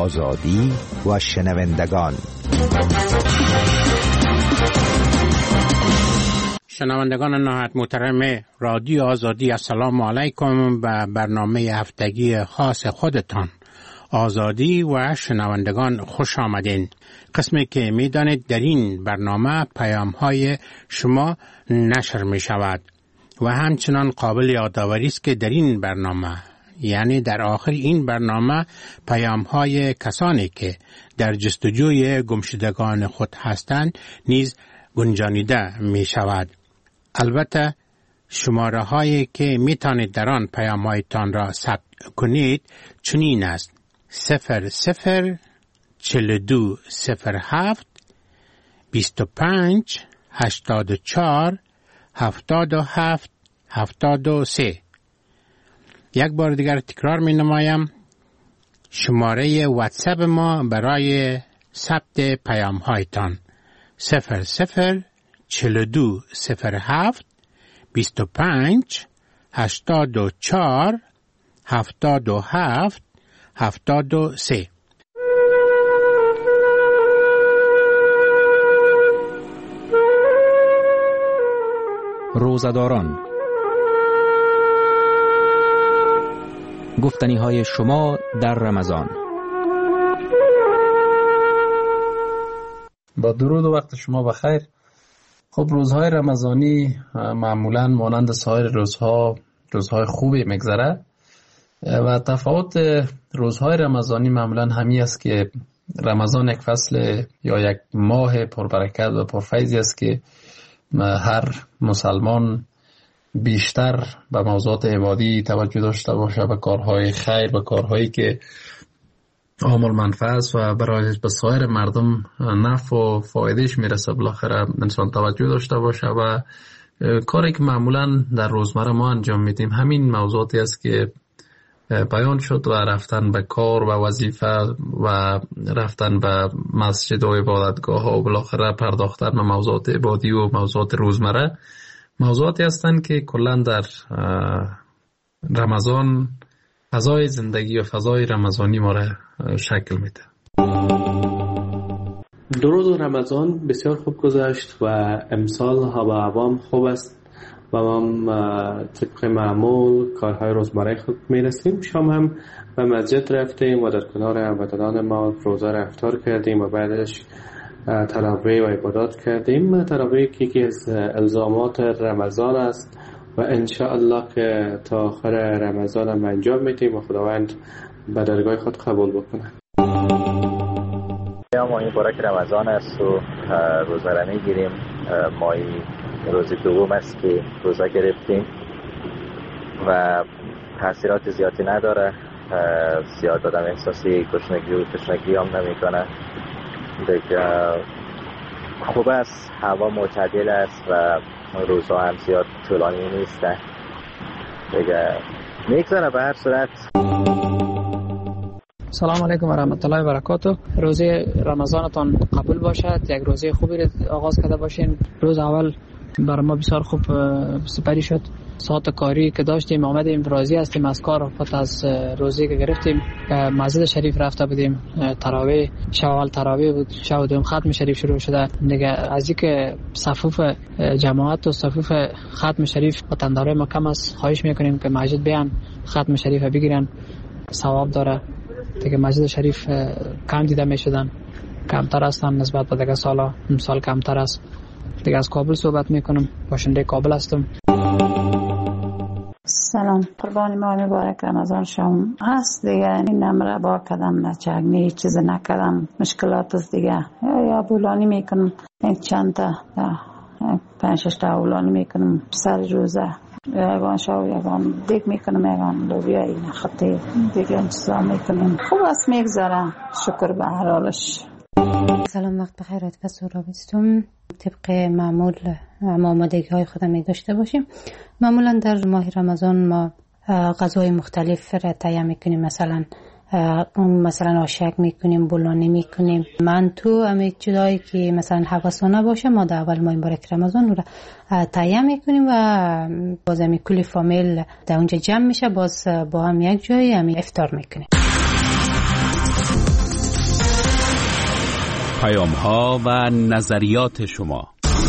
آزادی و شنوندگان. شنوندگان نهایت محترم رادیو آزادی، السلام علیکم و برنامه هفتگی خاص خودتان آزادی و شنوندگان خوش آمدین. قسمی که میدانید در این برنامه پیام‌های شما نشر می شود و همچنان قابل یادآوری است که در این برنامه، یعنی در آخر این برنامه، پیام‌های کسانی که در جستجوی گمشدگان خود هستند نیز گنجانیده می شود. البته شماره هایی که می توانید در آن پیام هایتان را ثبت کنید چنین است: 004207 25 84 77 73. یک بار دیگر تکرار می نمایم. شماره واتساپ ما برای ثبت پیام هایتان 004207 25 84 77 73. روزه‌داران، گفتنی‌های شما در رمضان. با درود و وقت شما بخیر. خب روزهای رمضانی معمولاً مانند سایر روزهای خوبی میگذره و تفاوت روزهای رمضانی معمولاً همی است که رمضان یک فصل یا یک ماه پربرکت و پرفیضی است که هر مسلمان بیشتر به موضوعات عبادی توجه داشته باشه، به کارهای خیر، به کارهایی که عامل منفعت و برای به سایر مردم نفع و فایدهش میرسه بالاخره انسان توجه داشته باشه و کاری که معمولا در روزمره ما انجام میدیم همین موضوعاتی است که بیان شد و رفتن به کار و وظیفه و رفتن به مسجد و عبادتگاه ها و بالاخره پرداختن به موضوعات عبادی و موضوعات روزمره موضوعاتی هستند که کلا در رمضان فضای زندگی و فضای رمضانی ما را شکل میده. درود رمضان بسیار خوب گذشت و امسال هوا عوام خوب است و ما طبق معمول کارهای روزمره خود میرسیم. شام هم به مسجد رفتیم و در کنار هموطنان ما روزه را افطار کردیم و بعدش تراویح و عبادات کردیم. تراویح یکی از الزامات رمضان است و انشاءالله که تا آخر رمضان هم انجام میدیم و خداوند به درگاه خود قبول بکنه. ماه مبارک رمضان است و روزه را میگیریم. ماه روز دوم است که روزه گرفتیم و تاثیرات زیادی نداره. زیاد آدم احساسی گشنگی هم نمیکنه. دیگه خوب است، هوا معتدل است و روزها هم زیاد طولانی نیسته. دیگه میگذره. به هر صورت سلام علیکم و رحمت الله و برکاته. روزه رمضانتان قبول باشد. یک روزه خوبی آغاز کرده باشین. روز اول برای ما بسیار خوب سپری شد. ساعت کاری که داشتیم آمدیم، راضی هستیم از کار. پس از روزی که گرفتیم مسجد شریف رفته بودیم. تراویح شب اول تراویح بود، شب دوم ختم شریف شروع شده. دیگه از اینکه صفوف جماعت و صفوف ختم شریف وطندارای ما کم است، خواهش میکنیم که مسجد بیان ختم شریف بگیرن، ثواب داره. دیگه مسجد شریف کم دیده میشدن، کمتر هستن نسبت به دیگه سالا. امسال کمتر است. دیگه از کابل صحبت میکنم، باشنده کابل هستم. سلام، قربان ماه مبارک رمضان شما هست. دیگه این نمره با کدم نچگنی چیز نکردم، مشکلات است دیگه. یا بولانی میکنم، چند تا 5-6 تا بولانی میکنم سر روزه. یگان شاو یگان دیگ میکنم، یگان لوبیا این خطی دیگه انتظار میکنم. خوب است میگذره، شکر به هر حالش. سلام، وقت بخیر. از رابطتون طبق معمول آمادگی های خودم می داشته باشیم. معمولا در ماه رمضان ما غذای مختلف را تهیه میکنیم. مثلا آشک میکنیم، بولانی میکنیم، منتو، همه چیزایی که مثلا حواسانه باشه ما در اول ماه مبارک رمضان رو تهیه میکنیم و باز همی کلی فامیل در اونجا جمع میشه، باز با هم یک جایی همی افطار میکنیم. پیام‌ها و نظریات شما.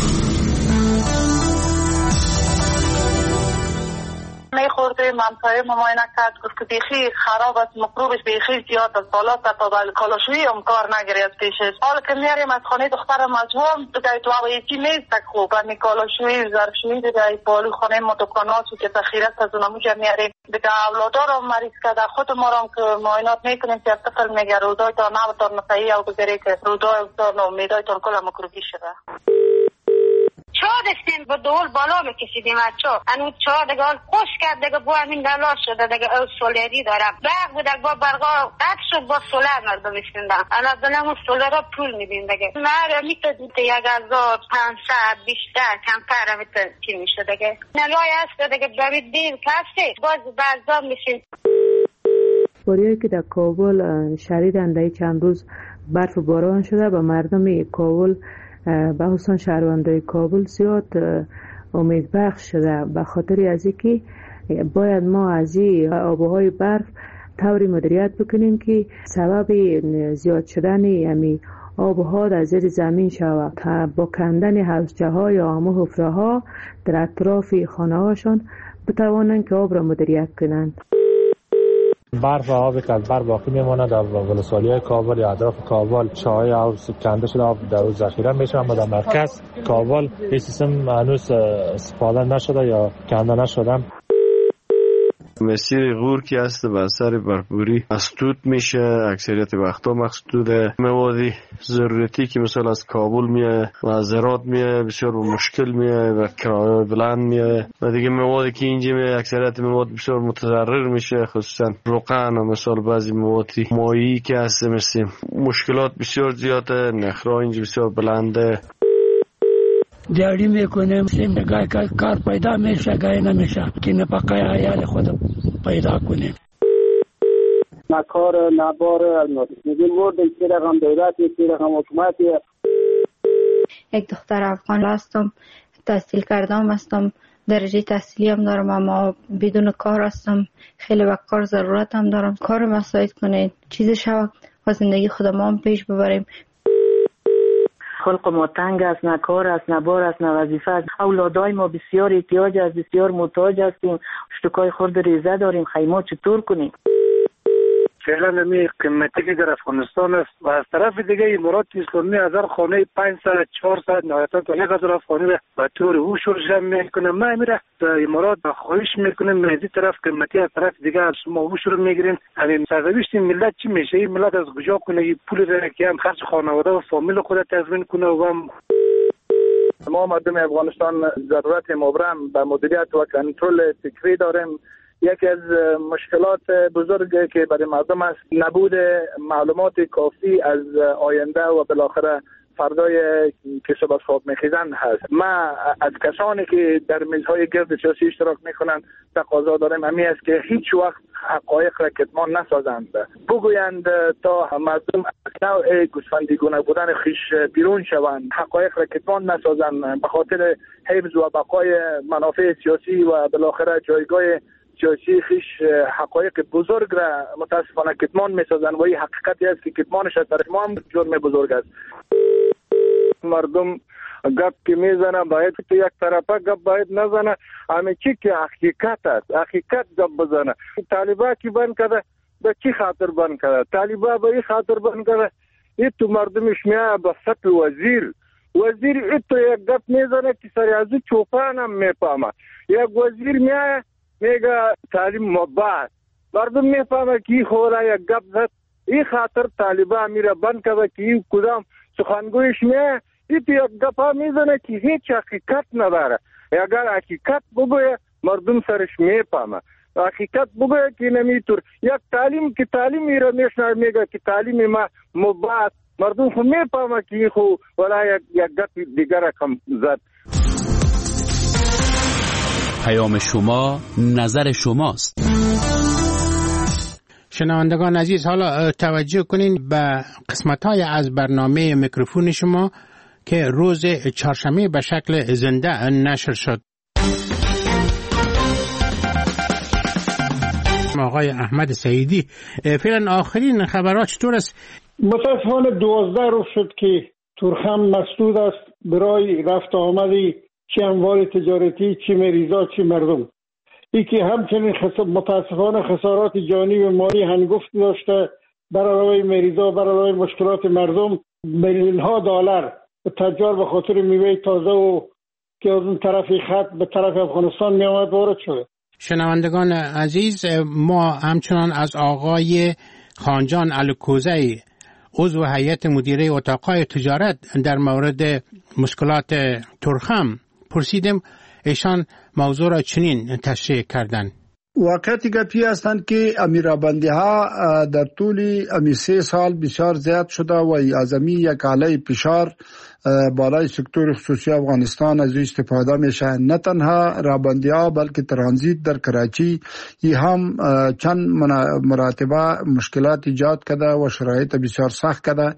خورده منطقه مماینه کرد گفت که بیخی خراب است، مکروبش بیخی زیاد است، بالا تا کالاشویی هم کار نگیره از پیشش. حالا که میاریم از خانه دخترم مجموع دیگه تو هوایتی نیست خوب، همین کالاشویی ظرفشویی دیگه بالو خانه ما دکاناتو که ذخیره از اونموجا میاریم دیگه. اولادار هم مریض کرده، خود ما هم که معاینات میکنیم که طفل میگه رودای تا نبتار نفعی او بگیره که رودای تا امیدای تا کل مکروبی شده. چا دستیم با دول بالا میکشیدیم از چا انو چا دیگه خوش کرد دیگه با همین دلا شده دیگه او سولری دارم برق بود با برقا قطع شد با سولر مردم استندن انا دنم سولر پول میدیم دیگه مره میتونید 1500 بیشتر کمتر میتونید چی میشه دیگه نلای هست دیگه برید دیر کسی باز بعضا میشین. باریایی که در کابل شدیداً در چند روز برف و باران شده و مردم کابل به خصوص شهروندان کابل زیاد امید بخش شده به خاطر از اینکه باید ما از این آبهای برف طوری مدیریت بکنیم که سبب زیاد شدن همین آبها در زیر زمین شود با کندن حوضچه ها یا همه حفره ها در اطراف خانه هاشون بتوانند که آب را مدیریت کنند. برف و آبی که از بر باقی میمونه در ولسوالی‌های کابل یا اطراف کابل چاهای آب کنده شده آب در اون ذخیره میشه، اما در مرکز کابل این سیستم هنوز استفاده نشده یا کنده نشده. مسیر غور که هست به اثر برفباری مسدود میشه، اکثریت وقتا مسدوده. موادی ضرورتی که مثلا از کابل میه و از هرات میه بسیار مشکل میه و کرایه بلند میه و دیگه موادی که اینجا میه اکثریت مواد بسیار متضرر میشه، خصوصا روغن و مثلا بعضی موادی مایی که هست مثل مشکلات بسیار زیاده، نخرا اینجا بسیار بلنده. دیاری میکنیم سیم گای کار پیدا میشه گای نمیشه که نپاقای عیال خود پیدا کنیم. نکار نبار میگیم ورد که رقم دولتی که رقم حکومتی. یک دختر افغان هستم، تحصیل کردم هستم، درجه تحصیلی هم دارم اما بدون کار هستم، خیلی وقت کار ضرورت هم دارم. کار مساعد کنید چیزی شود و زندگی خودم هم پیش ببریم. خلق ما تنگ است، نه کار است، نه بار است، نه وظیفه است. اولادای ما بسیار احتیاج است، بسیار محتاج هستیم. اشتکای خورد ریزه داریم، خیمه چطور کنیم؟ فعلا می قیمتی که در افغانستان است و از طرف دیگه امارات اسلامی از هر خانه 500 400 نهایتا تا 1000 خانه به طور هوشور جمع میکنه. ما میره امارات خواهش میکنیم از این طرف قیمتی از طرف دیگه از شما هوشور میگیرین. همین سرنوشت ملت چی میشه؟ این ملت از کجا کنه این پول را که هم خرج خانواده و فامیل خود تضمین کنه و هم ما مردم افغانستان ضرورت مبرم به مدیریت و کنترل فکری داریم. یکی از مشکلات بزرگی که برای مردم است نبود معلومات کافی از آینده و بالاخره فردای که صبح خواب میخیزن هست. ما از کسانی که در میزهای گرد سیاسی اشتراک میکنن تقاضا داریم همین است که هیچ وقت حقایق را کتمان نسازند، بگویند تا مردم از نوع گوسفندیگونه بودن خیش بیرون شوند، حقایق را کتمان نسازند به خاطر حفظ و بقای منافع سیاسی و بالاخره جایگاه سیاسی خیش حقایق بزرگ را متاسفانه کتمان میسازن و این حقیقتی است که کتمانش از طرف ما هم جرم بزرگ است. مردم گپ که میزنه باید تو یک طرفه گپ باید نزنه، همه چی که حقیقت است حقیقت گپ بزنه. طالبا کی بند کرده به چی خاطر بند کرده؟ طالبا به این خاطر بند کرده این تو مردمش میاد به سطح وزیر تو یک گپ میزنه که سری از چوپان هم میپامه. یک وزیر میاد میگه تعلیم مباح، مردم میفهمه که خوره یک گپ زد. این خاطر طالبا میره بند کرده که این کدام سخنگویش میه این تو یک گپ ها میزنه که هیچ حقیقت نداره. اگر حقیقت بگویه مردم سرش میفهمه، حقیقت بگویه که نمیتور یک تعلیم که تعلیم میره میشنه میگه که تعلیم ما مباح، مردم خو میفهمه که این خو ولا یک گپ دیگر کم زد. پیام شما نظر شماست. شنوندگان عزیز، حالا توجه کنین به قسمت‌های از برنامه میکروفون شما که روز چهارشنبه به شکل زنده نشر شد. آقای احمد سعیدی، فعلا آخرین خبرات چطور است؟ متاسفانه 12 روز شد که تورخم مسدود است برای رفت آمدی چه اموال تجارتی، چه مریضا، چه مردم. ای که همچنین متاسفانه خسارات جانی و مالی هنگفت داشته بر علاوه مریضا، بر علاوه مشکلات مردم. میلیون ها دلار تجار به خاطر میوه تازه و که از اون طرف خط به طرف افغانستان می آمد وارد شده. شنوندگان عزیز، ما همچنان از آقای خانجان الکوزی عضو هیئت مدیره اتاقهای تجارت در مورد مشکلات تورخم پرسیدیم. ایشان موضوع را چنین تشریح کردند. واقعیت گپی هستند که امیرابندی ها در طول 3 سال بسیار زیاد شده و از یک علیه فشار بالای سکتور خصوصی افغانستان از استفاده میشه. نه تنها رابندی ها بلکه ترانزیت در کراچی هم چند مراتبه مشکلات ایجاد کرده و شرایط بسیار سخت کرده.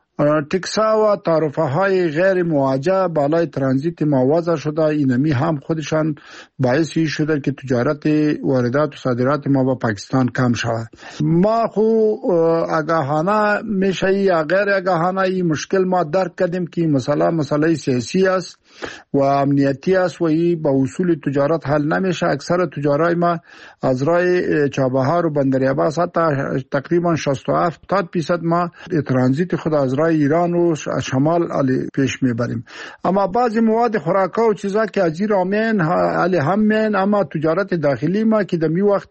تکسا و تعرفه های غیر مواجه بالای ترانزیت ما وضع شده. اینمی هم خودشان باعثی شده که تجارت واردات و صادرات ما با پاکستان کم شود. ما خو آگاهانه میشه یا غیر آگاهانه این مشکل ما درک کردیم که مسئله سیاسی است و امنیتی است و این با اصول تجارت حل نمیشه. اکثر تجارای ما از راه چابهار و بندر عباس حتی تقریبا 67% ما ترانزیت خود از راه ایران و شمال پیش میبریم. اما بعضی مواد خوراکا و چیزا که از ایران همین اما تجارت داخلی ما که دمی وقت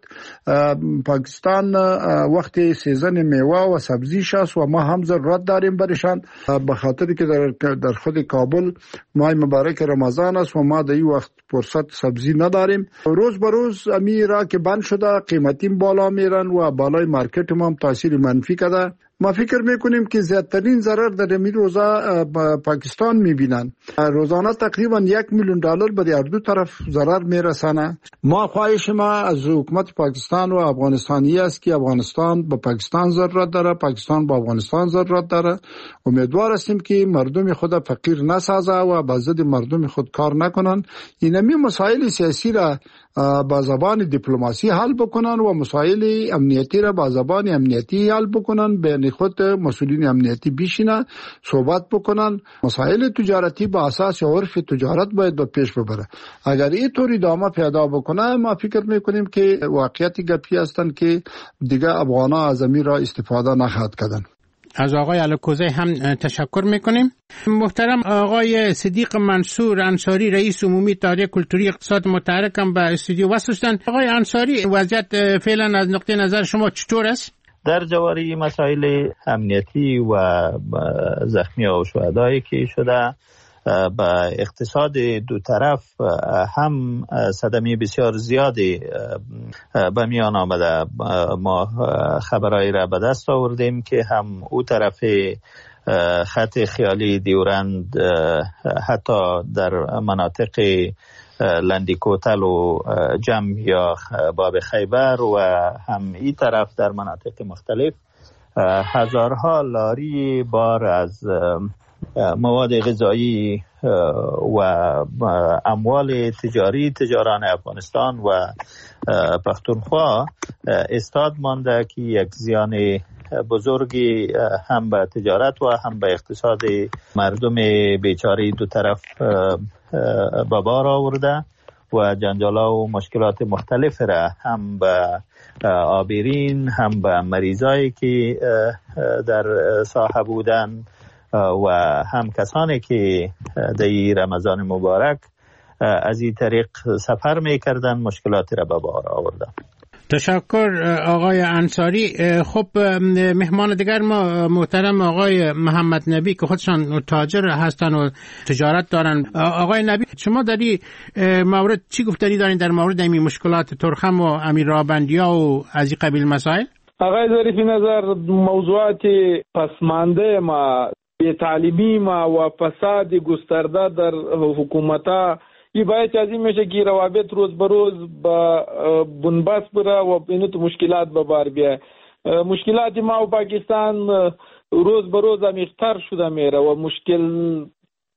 پاکستان وقت سیزن میوه و سبزی شاست و ما هم ضرورت داریم برشان به خاطر که در خود کابل ماه مبارک رمضان است و ما در این وقت فرصت سبزی نداریم. روز به روز امی را که بند شده قیمتی بالا میرن و بالای مارکت ما هم تاثیر منفی کرده. ما فکر میکنیم که زیادترین ضرر در این روزا پاکستان میبینن. روزانه تقریبا $1,000,000 به هر دو طرف ضرر میرسانه. ما خواهش ما از حکومت پاکستان و افغانستانی است که افغانستان به پاکستان ضرورت داره، پاکستان به افغانستان ضرورت داره. امیدوار هستیم که مردم خود فقیر نسازه و به ضد مردم خود کار نکنن. اینمی مسائل سیاسی را با زبان دیپلماسی حل بکنن و مسائل امنیتی را با زبان امنیتی حل بکنن. بین خود مسئولین امنیتی بیشینن صحبت بکنن. مسائل تجارتی با اساس عرف تجارت باید به پیش ببره. اگر این طوری ادامه پیدا بکنه ما فکر میکنیم که واقعیت گپی هستند که دیگه افغانا از امیر را استفاده نخواهد کردن. از آقای الکوزی هم تشکر میکنیم. محترم آقای صدیق منصور انصاری رئیس عمومی اتحادیه کلتوری اقتصاد متحرک هم به استودیو وصل شدند. آقای انصاری، وضعیت فعلا از نقطه نظر شما چطور است؟ در جواری مسائل امنیتی و زخمی و شهدایی که شده با اقتصاد دو طرف هم صدمه بسیار زیادی به میان آمده. ما خبرایی را به دست آوردیم که هم او طرف خط خیالی دیورند حتی در مناطق لندیکوتل و جم یا باب خیبر و هم این طرف در مناطق مختلف هزارها لاری بار از مواد غذایی و اموال تجاران افغانستان و پختونخوا استاد مانده که یک زیان بزرگی هم به تجارت و هم به اقتصاد مردم بیچاره دو طرف به بار آورده و جنجالا و مشکلات مختلف را هم به آبیرین هم به مریضایی که در ساحه بودن و هم کسانی که در رمضان مبارک از این طریق سفر میکردن مشکلاتی را به بار آوردن. تشکر آقای انصاری. خب مهمان دیگر ما محترم آقای محمد نبی که خودشان تاجر هستن و تجارت دارن. آقای نبی، شما در این مورد چی گفتنی دارین در مورد این مشکلات تورخم و امیرابندیا و از این قبیل مسائل؟ آقای ظریفی نظر موضوعات پسمانده ما بی‌تعلیمی ما و فساد گسترده در حکومت‌ها این باید از این میشه که روابط روز به روز با بنبست بره و اینو تو مشکلات به بار بیه. مشکلات ما و پاکستان روز به روز عمیق‌تر شده میره و مشکل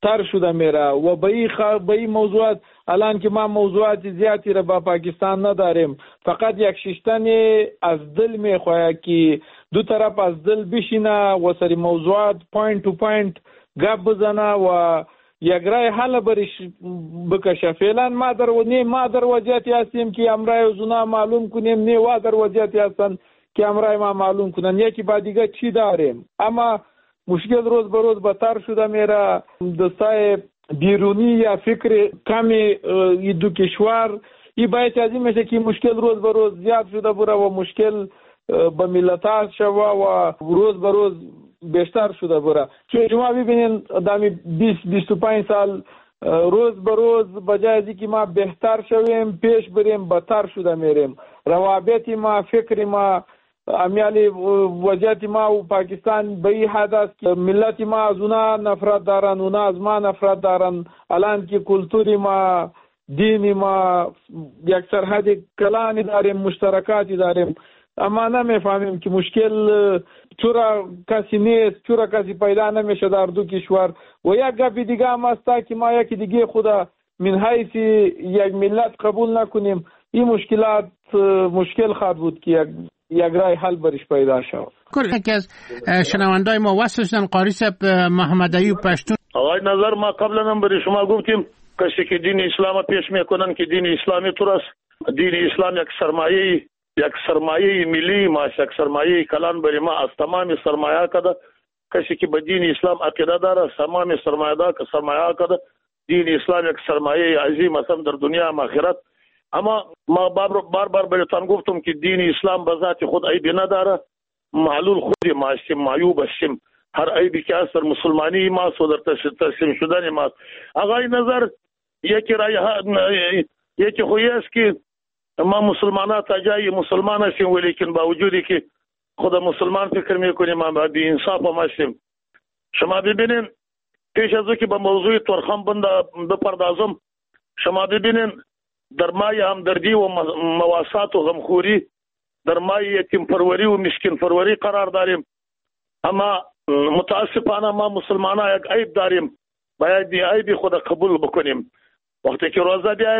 تر شده میره و به این موضوعات الان که ما موضوعات زیادی را با پاکستان نداریم، فقط یک ششتن از دل میخواهد که دو طرف از دل بشینه و سری موضوعات پوینت تو پوینت گپ بزنه و یک رای حل برش بکشه. فعلا ما در وضعیتی هستیم که امرای اونا معلوم کنیم، نه و در وضعیتی هستن که امرای ما معلوم کنن یکی با دیگه چی داریم. اما مشکل روز به روز بدتر شده میره. دستای بیرونی یا فکر کمی دو کشور این باید از این میشه که مشکل روز به روز زیاد شده بره و مشکل به ملت شوه و روز به روز بیشتر شده بره. چون شما ببینین دامی 20-25 سال روز به روز بجای از اینکه ما بهتر شویم پیش بریم بدتر شده میریم. روابط ما، فکر ما، امیالی وضعیت ما و پاکستان به این حد است که ملت ما از اونا نفرت دارن، اونا از ما نفرت دارن. الان که کلتوری ما، دینی ما یک سرحد کلانی داریم، مشترکاتی داریم، اما نمیفهمیم که مشکل چرا کسی نیست، چرا کسی پیدا نمیشه در دو کشور. و یک گپ دیگه هم است که ما یکی دیگه خدا من حیث یک ملت قبول نکنیم، این مشکلات مشکل خواهد بود که یک رای حل برش پیدا شود. یکی از شنوندای ما وصل شدن قاری صاحب محمد ایوب پشتون. آقای نظر ما قبلا هم برای شما گفتیم کسی که دین اسلام پیش میکنن که دین اسلامی طور است. دین اسلام یک سرمایه ملی ما، یک سرمایه کلان برای ما از تمام سرمایه کده. کسی که به دین اسلام عقیده داره تمام سرمایه کده. دین اسلام یک سرمایه عظیم است در دنیا و آخرت. اما ما بار برایتان گفتم که دین اسلام به ذات خود عیبی نداره. معلول خودی ما هستیم، معیوب هستیم. هر عیبی که از در مسلمانی ما در تسلیم شدن ما. آقای نظر یکی خویی است که ما مسلمانات جای مسلمان هستیم ولیکن با وجودی که خود مسلمان فکر میکنیم ما بی انصاف هم هستیم. شما ببینین پیش از که به موضوع ترخم بپردازم، شما ببینین در مای همدردی و مواسات و غمخوری، در مای یتیم پروری و مسکین پروری قرار داریم. اما متاسفانه ما مسلمانان یک عیب داریم، باید دی عیب خود قبول بکنیم. وقتی که روزه بیای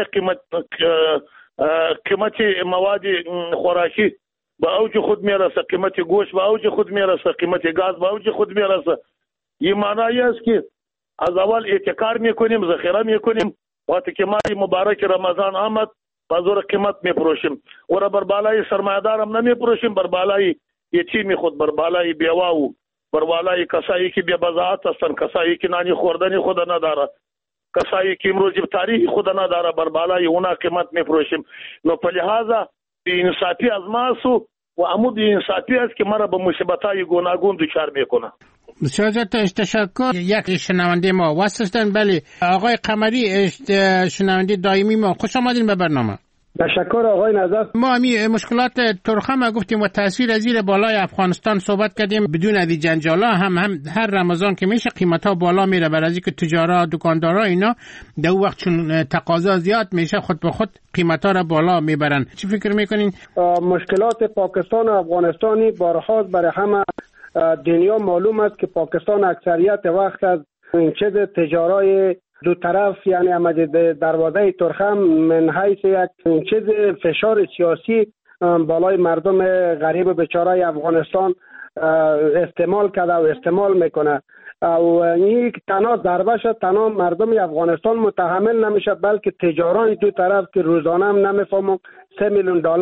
قیمت مواد خوراکی به اوج خود میرسه، قیمت گوشت به اوج خود میرسه، قیمت گاز به اوج خود میرسه. این معنی است که از اول احتکار میکنیم، ذخیره میکنیم. وقتی که ماه مبارک رمضان آمد با زور قیمت میپروشیم و را بر بالای سرمایه‌دار هم نمیپروشیم، بر بالای یتیم خود، بر بالای بیوه و بر بالای کسایی که بی بضاعت هستن، کسایی که نانی خوردنی خود نداره، کسایی که امروز تاریخ خود نداره، بر بالای اونا قیمت میپروشیم. نو په لحاظه انصافی از ماسو و عمود انصافی است که مرا به مصیبت‌های گوناگون دچار میکنه. بسیار تشکر. یک شنونده ما واسطن. بله آقای قمری شنونده دائمی ما، خوش آمدین به برنامه. تشکر آقای نظر. ما همی مشکلات ترخم گفتیم و تاثیر زیر بالای افغانستان صحبت کردیم. بدون ادی جنجالا هم هر رمضان که میشه قیمتا بالا میره، برای اینکه تجارا دکاندارا اینا در وقت چون تقاضا زیاد میشه خود به خود قیمتا را بالا میبرن. چی فکر میکنین؟ مشکلات پاکستان و افغانستانی بارها برای همه دنیا معلوم است که پاکستان اکثریت وقت از این چیز تجارای دو طرف یعنی آمده دروازه ترخم من حیث یک چیز فشار سیاسی بالای مردم غریب بیچاره افغانستان استعمال کرده و استعمال میکنه و این تنها ضربه شد، تنها مردم افغانستان متحمل نمیشه بلکه تجاران دو طرف که روزانه هم نمیفهمم 3 میلیون دلار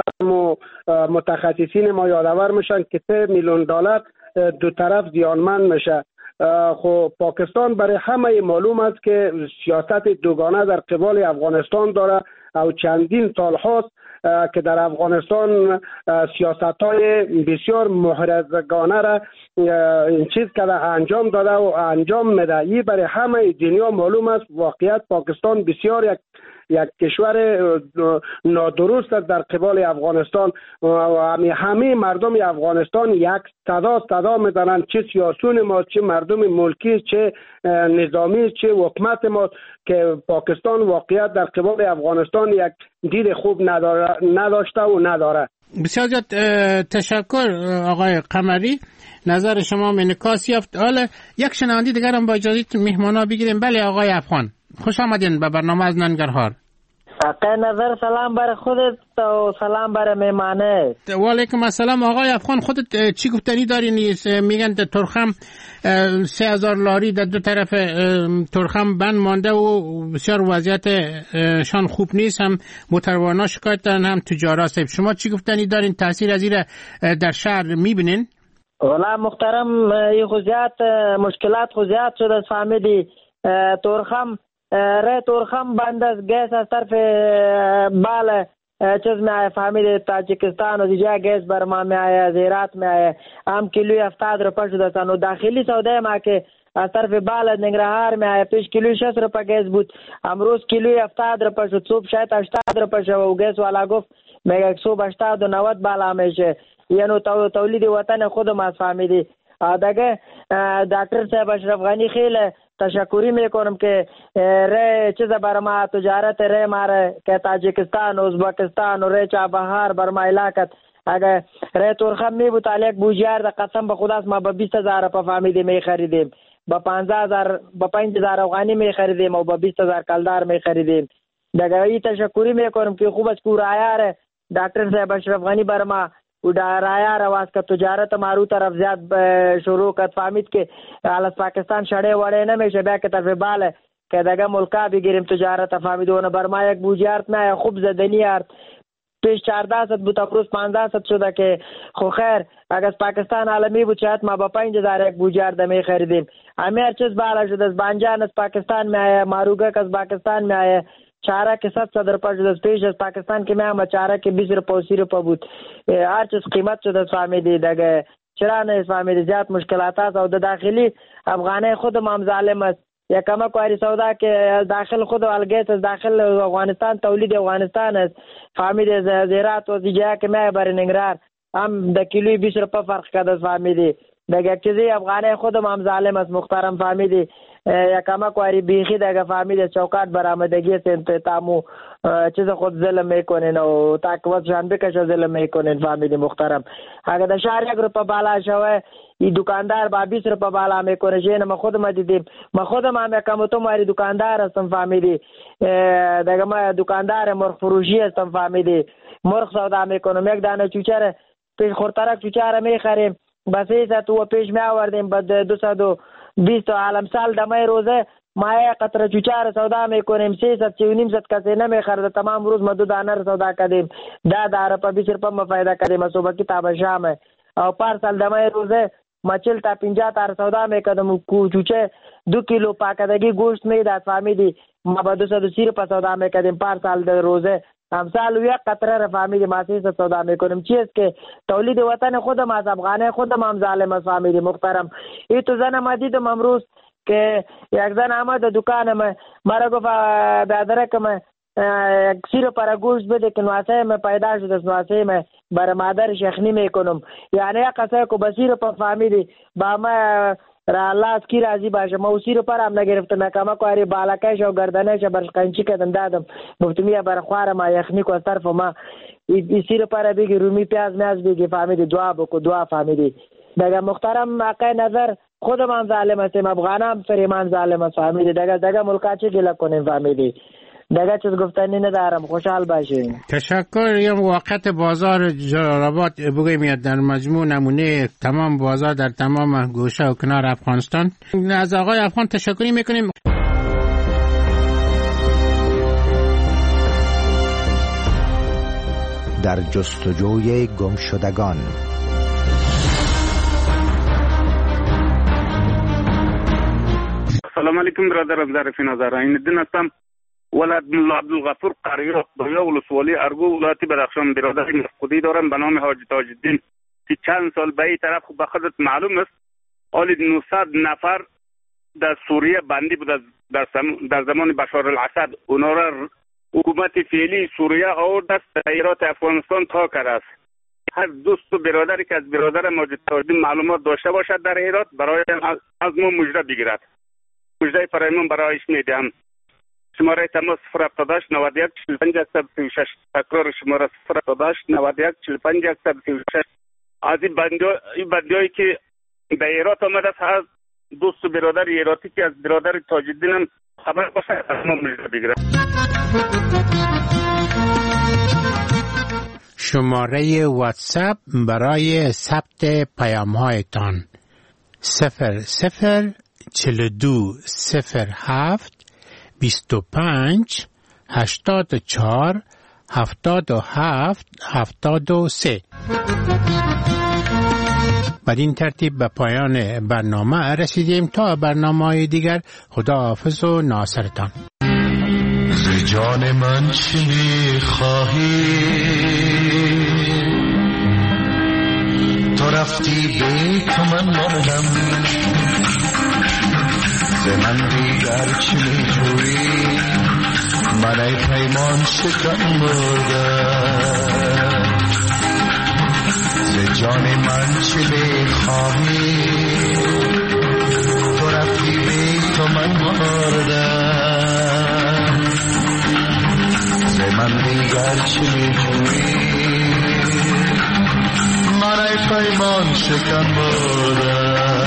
متخصصین ما یادآور میشن که 3 میلیون دلار دو طرف زیانمند میشه. خب پاکستان برای همه معلوم است که سیاست دوگانه در قبال افغانستان داره و چندین سال هاست که در افغانستان سیاست‌های بسیار محرزگانه را این چیز که انجام داده و انجام میده. این برای همه دنیا معلوم است. واقعیت پاکستان بسیار یک کشور نادرست است در قبال افغانستان و همه مردم افغانستان یک صدا میزنن، چه سیاسون ما، چه مردم ملکی، چه نظامی، چه حکومت ما، که پاکستان واقعیت در قبال افغانستان یک دید خوب نداشته و نداره. بسیار زیاد تشکر آقای قمری، نظر شما انعکاس یافت. حالا یک شنونده دیگر هم با اجازه مهمانا بگیریم. بله آقای افغان، خوش آمدین به برنامه از ننگرهار. آقای نظر سلام بر خودت و سلام بر مهمانه. و علیکم السلام. آقای افغان، خودت چی گفتنی دارین؟ میگن ترخم 3000 لاری در دو طرف ترخم بند مانده و بسیار وضعیت شان خوب نیست، هم موتروانا شکایت دارن هم تجارت. شما چی گفتنی دارین؟ تاثیر از این در شهر میبینین؟ والا محترم، این خوزیات مشکلات خوزیات شده فهمیدی. ترخم ره ترخم بند از گیس از طرف بال چیز می آیه فهمیدی، تاجیکستان و دیجا گیس برما می آیه، زیرات می آیه، هم کیلوی 70 روپه شده سن و داخلی سوده ما که از طرف بال ننگرهار می آیه پیش کیلوی 60 روپه گیس بود، امروز کیلوی 70 روپه شد، صبح شاید 80 روپه شد و گیس والا گفت میگه صبح 80 و 90 بالا میشه. یعنی تولید وطن خودم از فهمیدی. دیگه دکتر صاحب اشرف غنی خیلی تشکری میکنم که ره چیز بر ما تجارت ره ماره که تاجیکستان و ازبکستان و ره چابهار بر ما علاقت اگر ره ترخم می بود علیک بوجیار دا قسم به خداست ما با 20000 پا فهمیدی می خریدیم، با 15000 با 5000 افغانی می خریدیم و با 20000 کلدار می خریدیم. دیگه ای تشکری میکنم که خوب از کورایار دکتر صاحب اشرف غنی بر ما و رایار آواز که تجارت مارو طرف زیاد شروع کرد، فهمید که از پاکستان شړې وړې نمیشه بیا که طرف باله که دیگه ملکا بگیریم تجارت فهمیدونه بر ما یک بوجیارت نه خوب زدنی ارد پیش 1400 بود امروز 1500 شده که خو خیر اگر از پاکستان عالمی بود شاید ما با 5000 یک بوجیارت می خریدیم. همه هر چیز بالا شده، از بانجان از پاکستان می آیه، ماروگک از پاکستان می آیه، چاره که 700 روپه شده، پیش از پاکستان که میام چاره که 20 روپه و 30 روپه بود. هر چیز قیمت شده فهمیدی. دیگه چرا نه فهمیدی زیاد مشکلات است و داخلی افغانه خود هم ظالم است. یا کما کواری سودا که داخل خود الگیت از داخل افغانستان تولید افغانستان است فهمیدی. زیرات و دیجا که می بر ننگرهار هم د کیلوی 20 روپه فرق کرده فهمیدی. دیگه چیزی افغانه خود هم ظالم است محترم فهمیدی. یا کما کواری بیخی دیگه فهمیدی چوکات برآمدگی سنت تامو چیز خود ظلم میکنین و تاکوت شان بکش ظلم میکنین فهمیدی محترم. اگر د شهر 1 روپه بالا شوه این دکاندار با 20 روپه بالا میکنه. جن ما خود ما دیدیم، ما خودم هم یکم تو ماری دکاندار هستم فهمیدی. دیگه ما دکاندار مرغ فروشی هستم فهمیدی، مرغ سودا میکنم. یک دانه چوچره پیش خورترک چوچره میخریم با 300 و پیش می آوردیم بعد 220 عالم سال دمای روزه ما قطره چوچاره سودا میکنیم 300 900 کسی نمیخرده. تمام روز ما 2 دانه سودا کردیم 10 روپه 20 روپه ما فایده کردیم. صبح کتاب شام او پارسال دمای روزه ما 40 تا 50 تا سودا میکردم. چوچه 2 کیلو پاکدگی گوشت میداد فهمیدی. ما با 230 روپه سودا میکردیم پارسال در روزه. امثال یک قطره را فهمیدی ما 300 سودا میکنیم. چیز که تولید وطن خودم از افغانه خودم هم ظالم است فهمیدی محترم. این تو زن ما دیدم امروز که یک زن آمد دکان مرا گفت برادر من 30 روپه گوشت بده که نواسه من پیدا شده است، نواسه من برای مادر شخنی میکنم. یعنی یک قصه که 30 روپه فهمیدی با ما را الله از کی راضی باشه. ما 30 روپه هم نگرفتم. نکما کواری بالکش و گردنش برش قنچی کردم دادم گفتم یا برای خوار ما یخنی کو از طرف ما 30 روپه را بگی رومی پیاز میاز بگی فهمیدی دعا بکو دعا فهمیدی. دیگه محترم آقای نظر خودم هم ظالم هستیم، افغان هم فریمان ظالم است فهمیدی. دیگه ملکا چی گله کنیم فهمیدی. دیگه چیز گفتنی ندارم. خوشحال باشین. تشکر. یا وقت بازار جلال‌آباد بگویم در مجموع نمونه تمام بازار در تمام گوشه و کنار افغانستان. از آقای افغان تشکری میکنیم. در جستجوی گمشدگان. سلام علیکم برادرم ظریف نظر این دین هستم. ولد ملا عبدالغفور قریات دویا ولسوالی ارگو ولایت بدخشان برادر مفقودی دارم به نام حاج تاج الدین که چند سال به این طرف به خودت معلوم است حالی 900 نفر در سوریه بندی بود در زمان بشار الاسد. اونا را حکومت فعلی سوریه آورد دست ایرات افغانستان تا کرده است. هر دوست و برادری که از برادر ماجد تاج الدین معلومات داشته باشد در ایرات برای از ما مجرد بگیرد. مجرد فرایمان برایش میدهم. شماره تماس 078 91 45 136. تکرار شماره 078 91 45 136. از این بندیایی که به ایرات آمده است، از دوست و برادر ایراتی که از برادر تاج‌الدین هم خبر باشه از ما مجده بگیره. شماره واتساپ برای ثبت پیام‌هایتان 004207 25 84 77 73. بر این ترتیب به پایان برنامه رسیدیم. تا برنامه‌های دیگر، خداحافظ و ناصرتان. ز جان من چی می‌خواهی؟ تو رفتی به تو من مردم، ز من دیگر چی می‌جویی؟ من ای پیمان شکن مردم. ز جان من چی می‌خواهی؟ تو رفتی به تو من مردم، ز من دیگر چی می‌جویی؟ من ای پیمان شکن مردم.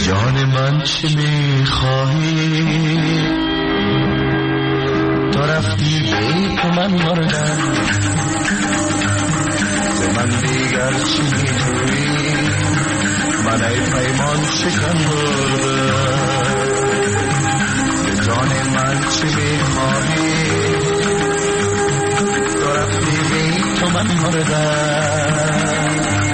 جان من چه میخواهی تو رفتی بی تو من مردم به من دیگر چی میتوی من ای پیمان شکن بردم به جان من چه میخواهی تو رفتی بی تو من مردم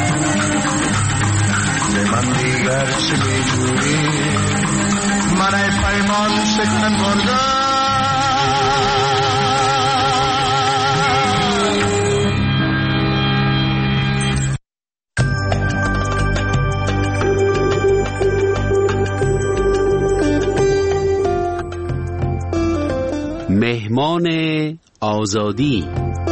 به من دیگر چه میتوی من ای پیمان شکن بردم. مهمان آزادی.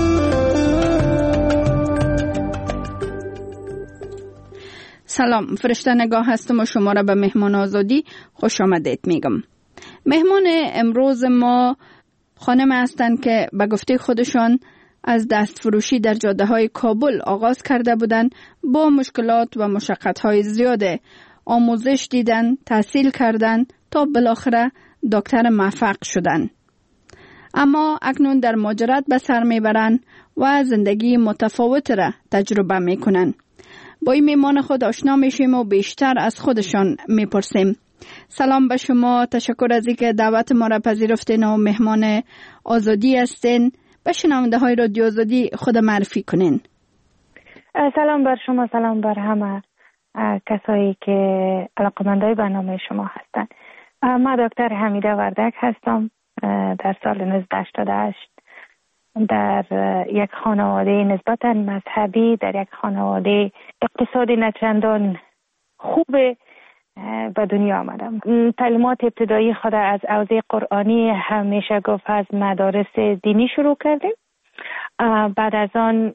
سلام، فرشته نگاه هستم و شما را به مهمان آزادی خوش آمدید میگم. مهمان امروز ما خانم هستند که به گفته خودشان از دست فروشی در جاده های کابل آغاز کرده بودند، با مشکلات و مشقت های زیاده آموزش دیدن، تحصیل کردن تا بالاخره دکتر موفق شدن. اما اکنون در مهاجرت به سر میبرند و زندگی متفاوت را تجربه میکنن. با این میمان خود آشنا میشیم و بیشتر از خودشان میپرسیم. سلام به شما، تشکر از اینکه دعوت ما را پذیرفتین و مهمان آزادی هستین. به شنونده های رادیو آزادی خود معرفی کنین. سلام بر شما، سلام بر همه کسایی که علاقمندای برنامه شما هستن. من دکتر حمیده وردک هستم. در سال 1988 در یک خانواده نسبتاً مذهبی، در یک خانواده اقتصادی نچندان خوب به دنیا آمدم. تعلیمات ابتدایی خود از حوزه قرآنی همیشه گفت از مدارس دینی شروع کردیم. بعد از آن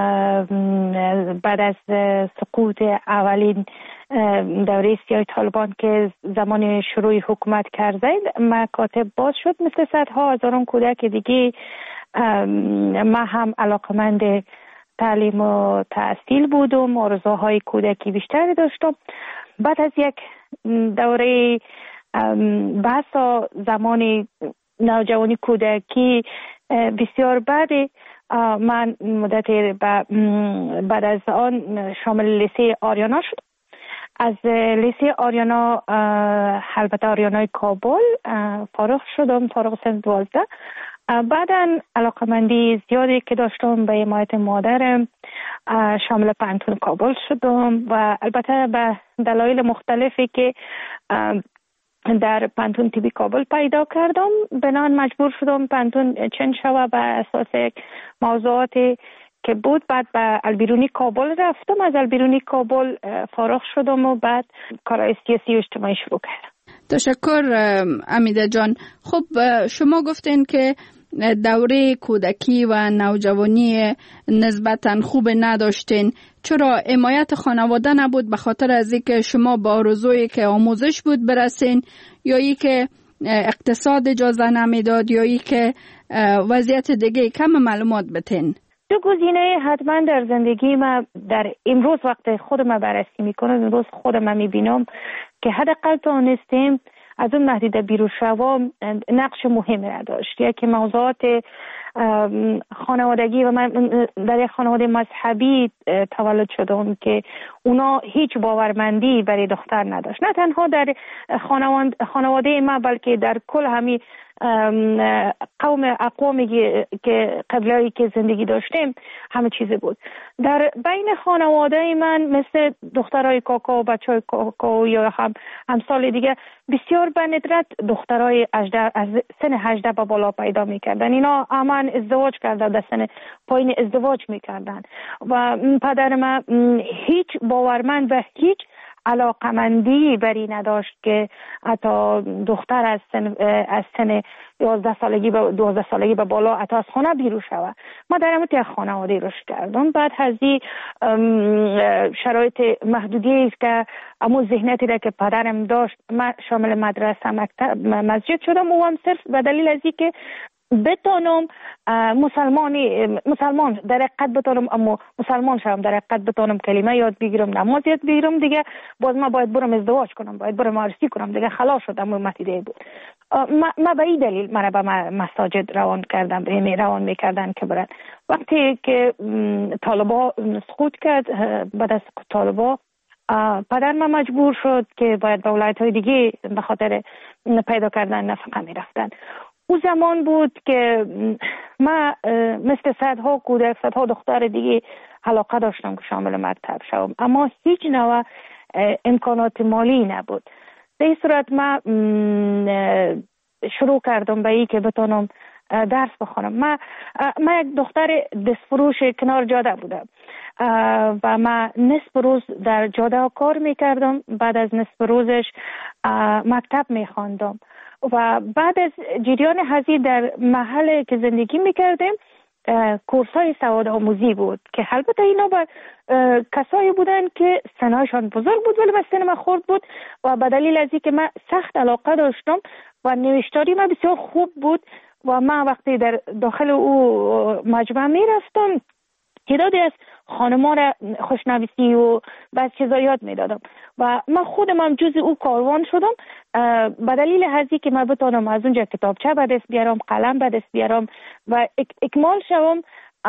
بعد از سقوط اولین دوره سیاه طالبان که زمان شروع حکومت کرده مکاتب باز شد، مثل صدها هزاران کودک دیگه ما هم علاقمند تعلیم و تحصیل بودم، آرزوهای کودکی بیشتری داشتم. بعد از یک دوره بحث زمان نوجوانی کودکی بسیار بعد من مدت بعد از آن شامل لیسه آریانا شد. از لیسه آریانا، البته آریانای کابل، فارغ شدم، فارغ سن 12. بعداً علاقمندی زیادی که داشتم به حمایت مادرم شامل پانتون کابل شدم و البته به دلایل مختلفی که در پانتون تیبی کابل پیدا کردم بنان مجبور شدم پانتون چنج شوه به اساس موضوعاتی که بود. بعد به البیرونی کابل رفتم، از البیرونی کابل فارغ شدم و بعد کارهای سیاسی و اجتماعی شروع کردم. تشکر امیده جان. خب شما گفتین که دوره کودکی و نوجوانی نسبتاً خوب نداشتین. چرا حمایت خانواده نبود؟ به خاطر از اینکه شما با آرزویی که آموزش بود برسین، یا ای که اقتصاد اجازه نمیداد، یا ای که وضعیت دیگه؟ کم معلومات بتین. دو گزینه حتما در زندگی ما در امروز وقت خودم بررسی میکنم، امروز خودم میبینم که حداقل تونستیم از اون محدوده بیرون شوم نقش مهمی را داشت. یکی موضوعات خانوادگی و من در یک خانواده مذهبی تولد شدم که اونا هیچ باورمندی برای دختر نداشت، نه تنها در خانواده ما بلکه در کل همین اقوامی که قبلایی که زندگی داشتیم همه چیزی بود. در بین خانواده من مثل دخترای کاکا و بچهای کاکا یا همسال دیگه بسیار به ندرت دخترای از سن 18 به بالا پیدا میکردن. اینا همان ازدواج کردن، در سن پایین ازدواج میکردن و پدر من هیچ باورمند و هیچ علاقمندی بری نداشت که حتی دختر از سن 11 سالگی به 12 سالگی به بالا حتی از خانه بیرون شود. ما در همون خانواده رشد کردم. بعد از این شرایط محدودی است که امو ذهنیتی را که پدرم داشت، من شامل مدرسه، مکتب، مسجد شدم و هم صرف به دلیل از اینکه بتانم مسلمان در حقیقت بتانم، اما مسلمان شدم در حقیقت بتانم کلمه یاد بگیرم، نماز یاد بگیرم، دیگه باز ما باید برم ازدواج کنم، باید برم عروسی کنم، دیگه خلاص شدم. متیده بود. ما به این دلیل مرا به مساجد روان کردم، یعنی روان میکردن که برن. وقتی که طالبا سقوط کرد، بعد از سقوط طالبا پدر من مجبور شد که باید به ولایت‌های دیگه به خاطر پیدا کردن نفقه میرفتن. او زمان بود که ما مثل صدها کودک، صدها دختر دیگه علاقه داشتم که شامل مکتب شوم، اما هیچ نوع امکانات مالی نبود. به این صورت ما شروع کردم به این که بتونم درس بخونم. ما یک دختر دستفروش کنار جاده بودم و ما نصف روز در جاده کار میکردم، بعد از نصف روزش مکتب میخواندم و بعد از جریان هزینه در محل که زندگی میکردیم کورسای سواد آموزی بود که البته اینا با کسایی بودن که سنشان بزرگ بود ولی سن من خرد بود و به دلیل از اینکه من سخت علاقه داشتم و نوشتاری من بسیار خوب بود و من وقتی در داخل او مجمع میرفتم تعدادی از خانم‌ها را خوشنویسی و بعض چیزا یاد میدادم و من خودم هم جز او کاروان شدم به دلیل هزی که من بتونم از اونجا کتابچه به دست بیارم، قلم به دست بیارم و اکمال شوم.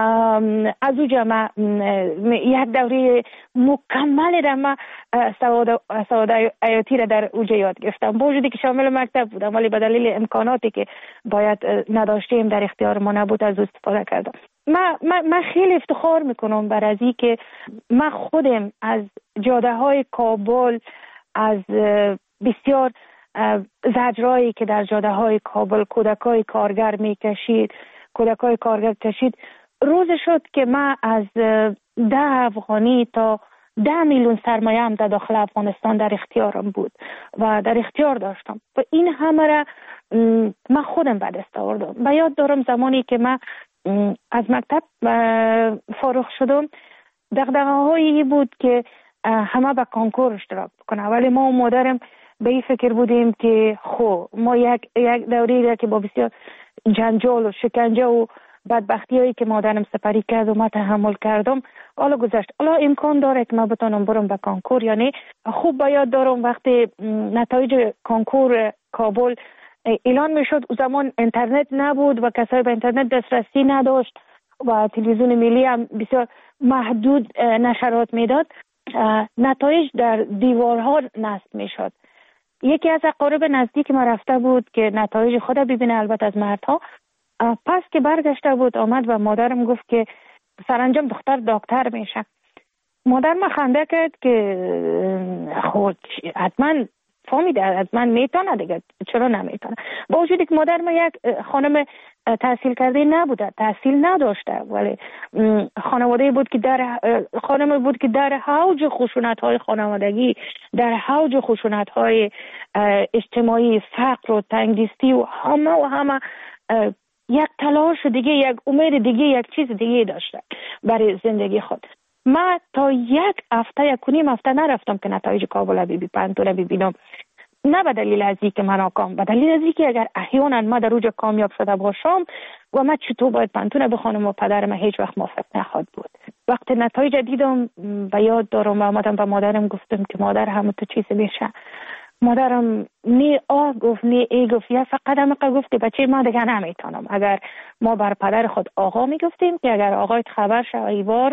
از اونجا من یک دوره مکمل را من سواد حیاتی را در اونجا یاد گرفتم، با وجودی که شامل مکتب بودم ولی به دلیل امکاناتی که باید نداشتیم در اختیار ما نبود از استفاده کردم. من خیلی افتخار میکنم بر از این که من خودم از جاده های کابل، از بسیار زجرایی که در جاده های کابل کودکای کارگر میکشید، کودکای کارگر کشید، روز شد که من از 10 افغانی تا 10 میلیون سرمایه هم در داخل افغانستان در اختیارم بود و در اختیار داشتم و این همه را من خودم به دست آوردم. و یاد دارم زمانی که من از مکتب فارغ شدم دغدغه‌هایی بود که همه به کنکور اشتراک بکنه، ولی ما و مادرم به این فکر بودیم که ما یک دوره که با بسیار جنجال و شکنجه و بدبختی هایی که مادرم سپری کرد و ما تحمل کردم حالا گذشت، حالا امکان داره که ما بتونم برم به کنکور. یعنی خوب به یاد دارم وقتی نتایج کنکور کابل اعلان میشد، او زمان اینترنت نبود و کسایی به اینترنت دسترسی نداشت و تلویزیون ملی هم بسیار محدود نشرات میداد، نتایج در دیوارها نصب میشد. یکی از اقارب نزدیک ما رفته بود که نتایج خود ببینه، البته از مردها. پس که برگشته بود آمد و مادرم گفت که سرانجام دختر دکتر میشه. مادر ما خنده کرد که خود حتما فهمیده، حتما میتونه دیگه، چرا نمیتونه؟ با وجودی که مادر ما یک خانم تحصیل کرده نبوده، تحصیل نداشته، ولی خانواده بود که خانم بود که در حوج خشونت های خانوادگی، در حوج خشونت های اجتماعی، فقر و تنگدستی و همه یک تلاش دیگه، یک امید دیگه، یک چیز دیگه داشته برای زندگی خود. من تا یک هفته نرفتم که نتایج کابل پنتون ببینم، نه به دلیل از اینکه من ناکام، به دلیل از اینکه اگر احیانا ما در اوج کامیاب شده باشم و من چطور باید پنتون بخونم و پدر من هیچ وقت موافق نخواهد بود. وقتی نتایج دیدم به یاد دارم و آمدم به مادرم گفتم که مادر همه تو چیز میشه. مادرم نی گفت نی ای گفت، یا فقط هم گفتی بچه ما دیگه نمیتونم. اگر ما بر پدر خود آقا میگفتیم که اگر آقایت خبر شه ایوار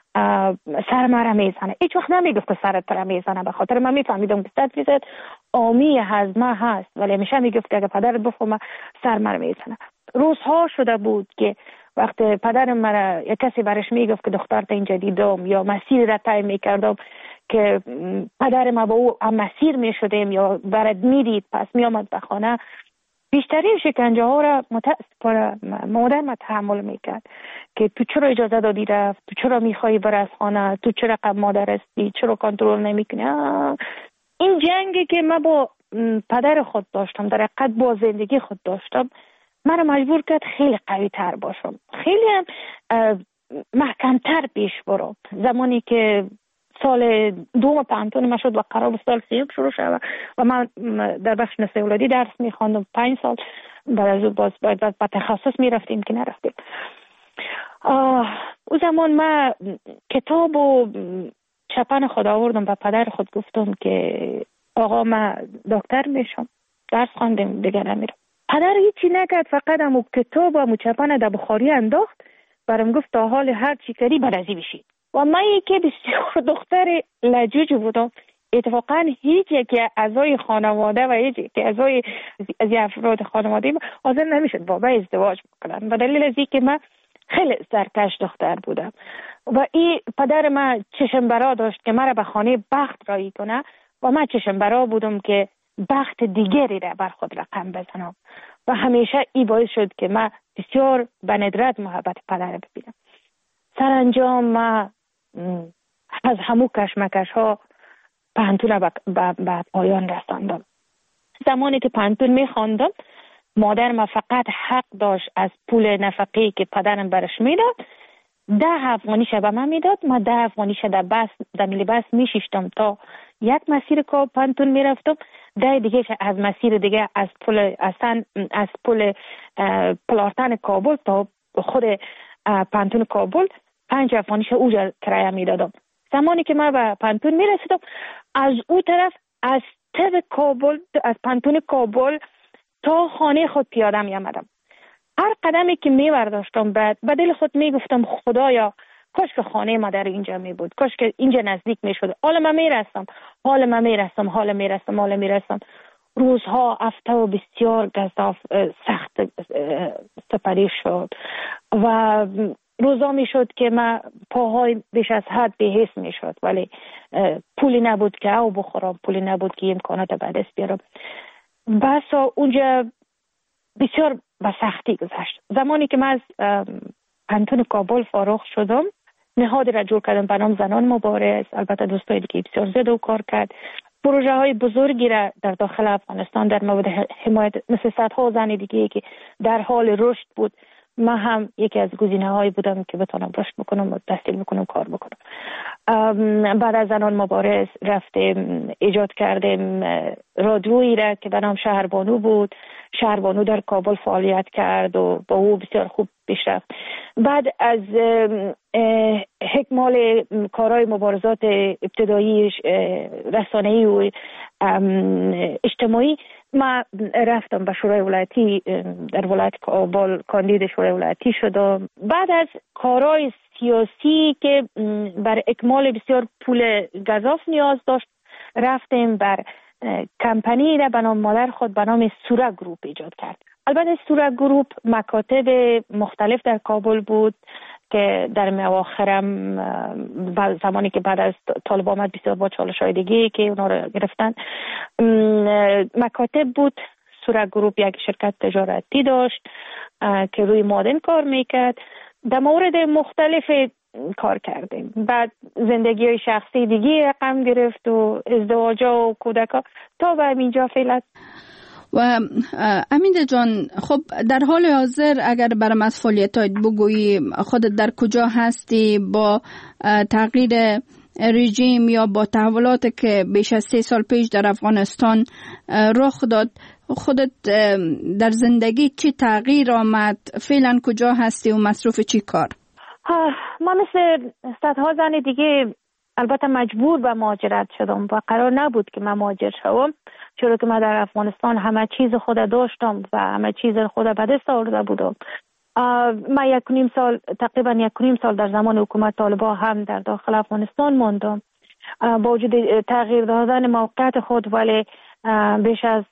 سر مرا میزنه، هیچ وقت نمیگفت سرت را میزنه، به خاطر من میفهمیدم که 100% آمی هضمه هست، ولی همیشه میگفت اگر پدرت بفهمه سر مرا میزنه. روزها شده بود که وقت پدرم مرا یک کسی برش میگفت که دخترت اینجا دیدم یا مسیر را طی میکردم که پدر ما با او هم مسیر میشدیم یا برد میدید، پس میامد به خانه، بیشترین شکنجه ها را متاسفانه مادر ما تحمل میکرد که تو چرا اجازه دادی رفت، تو چرا میخوایی بر از خانه، تو چرا قبل مادر هستی، چرا کنترل نمیکنی. این جنگی که من با پدر خود داشتم، در حقیقت با زندگی خود داشتم، من را مجبور کرد خیلی قوی تر باشم، خیلی هم محکمتر پیش برم. زمانی که سال دوم پانتون ما شد و قرار بود سال سیوم شروع شد و من در بخش نسل اولادی درس می‌خواندم 5 سال. بعد از اون باز با تخصص میرفتیم که نرفتیم. اون زمان من کتاب و چپن خود آوردم و پدر خود گفتم که آقا من دکتر میشم، درس خواندم دیگه نمیرم. پدر هیچی نکرد، فقط همو کتاب و همو چپن در بخاری انداخت، برام گفت تا حال هر چی کردی برازی بشی. و من یکی بسیار دختر لجوج بودم، اتفاقا هیچ یک اعضای خانواده و هیچ یک اعضای از افراد خانواده حاضر نمیشد با من ازدواج بکنن، به دلیل از اینکه من خیلی سرکش دختر بودم و این پدر من چشم برا داشت که مرا به خانه بخت رایی کنه و من چشم برا بودم که بخت دیگری را بر خود رقم بزنم و همیشه این باعث شد که من بسیار به ندرت محبت پدر ببینم. سرانجام من از همو کشمکش ها پانتون به پایان رساندم. زمانی که پانتون میخواندم مادر ما فقط حق داشت از پول نفقه‌ای که پدرم برش میداد 10 افغانی به من میداد. من 10 افغانی در میلی بس میشیشتم تا یک مسیر که پانتون میرفتم، 10 دیگه از مسیر دیگه از پل پلارتن کابل تا خود پانتون کابل 5 افغانی اوجا کرایه میدادم. زمانی که من به پانتون میرسیدم از او طرف از کابل از پانتون کابل تا خانه خود پیاده می آمدم. هر قدمی که می برداشتم بعد به دل خود می گفتم خدایا کاش که خانه ما در اینجا می بود، کاش که اینجا نزدیک می شد. حالا من می رسم. روزها هفته و بسیار گزاف سخت سپری شد و روزا می شد که من پاهای بیش از حد بی‌حس می شد، ولی پولی نبود که او بخورم، پولی نبود که امکانات به دست بیارم. بس اونجا بسیار به سختی گذشت. زمانی که من از پانتون کابل فارغ شدم نهادی را جور کردم به نام زنان مبارز. البته دوستایی که بسیار زیاد کار کرد، پروژه های بزرگی را در داخل افغانستان در مورد حمایت مثل صدها زن دیگه که در حال رشد بود، من هم یکی از گزینه‌هایی بودم که بتونم رشد بکنم و تحصیل بکنم، کار بکنم. بعد از زنان مبارز رفتیم ایجاد کردیم رادیویی را که به نام شهربانو بود. شهربانو در کابل فعالیت کرد و با او بسیار خوب پیش رفت. بعد از اکمال کارهای مبارزات ابتدایی رسانه‌ای و اجتماعی ما رفتم به شورای ولایتی در ولایت کابل کاندید شورای ولایتی شدم. بعد از کارهای سیاسی که بر اکمال بسیار پول گزاف نیاز داشت رفتیم بر کمپانی را به نام مادر خود به نام سورا گروپ ایجاد کرد. البته سورا گروپ مکاتب مختلف در کابل بود که در اواخرم زمانی که بعد از طالب آمد بسیار با چالش‌های دیگه که اونا رو گرفتن مکاتب بود. سورا گروپ یک شرکت تجارتی داشت که روی مادن کار میکرد. در مورد مختلف کار کردیم. بعد زندگی های شخصی دیگه رقم گرفت و ازدواجا و کودکا تا به اینجا فعلا. و امید جان، خب در حال حاضر اگر برام از فعالیتات بگویی خودت در کجا هستی با تغییر رژیم یا با تحولاتی که بیش از 3 سال پیش در افغانستان رخ داد، خودت در زندگی چی تغییر آمد؟ فعلا کجا هستی و مصروف چی کار؟ ما مثل صدها زن دیگه البته مجبور به مهاجرت شدم و قرار نبود که من مهاجر شوم، چرا که من در افغانستان همه چیز خود داشتم و همه چیز خود به دست آورده بودم. من تقریبا 1.5 سال در زمان حکومت طالبان هم در داخل افغانستان ماندم. با وجود تغییر دادن موقعیت خود ولی بیش از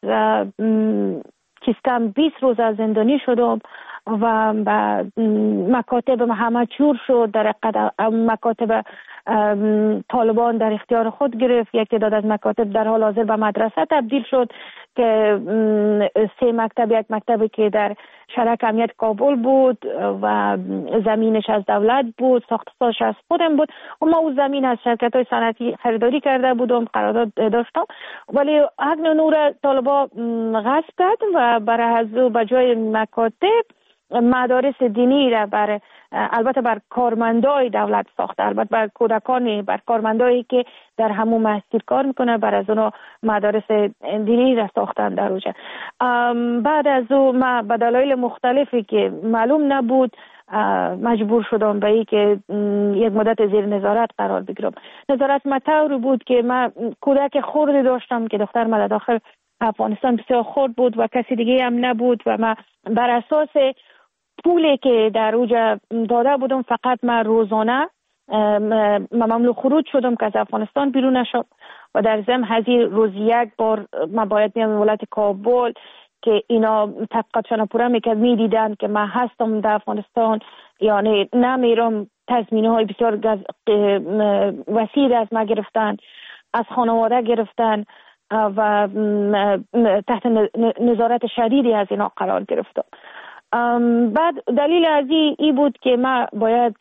کم 20 روز از زندانی شدم و مکاتب همه چور شد. در مکاتب طالبان در اختیار خود گرفت. یک تعداد از مکاتب در حال حاضر به مدرسه تبدیل شد که 3 مکتب، یک مکتبی که در شرک امنیت کابل بود و زمینش از دولت بود، ساختش از خودم بود و ما او زمین از شرکت‌های صنعتی خریداری کرده بودم، قرارداد داشتم، ولی حق نور طالبان غصب کرد و برای از به جای مکاتب مدارس دینی را البته بر کارمندای دولت ساخته، البته بر کودکان، بر کارمندایی که در همون مسجد کار میکنه، بر از اونها مدارس دینی را ساختن در اوجه. بعد از او ما به دلایل مختلفی که معلوم نبود مجبور شدم به این که یک مدت زیر نظارت قرار بگیرم. نظارت مطور بود که من کودک خردی داشتم که دختر من داخل افغانستان بسیار خرد بود و کسی دیگه هم نبود و من بر اساس پولی که در اوجا داده بودم فقط من روزانه ممنوع خروج شدم که از افغانستان بیرون نشم و در ضمن هزینه روز یک بار من باید میام ولایت کابل که اینا تحقیقاتشان پورا میکرد، میدیدن که من هستم در افغانستان یعنی نمیرم. تضمینه های بسیار وسیع از ما گرفتن، از خانواده گرفتن و تحت نظارت شدیدی از اینا قرار گرفتم. بعد دلیل از این بود که من باید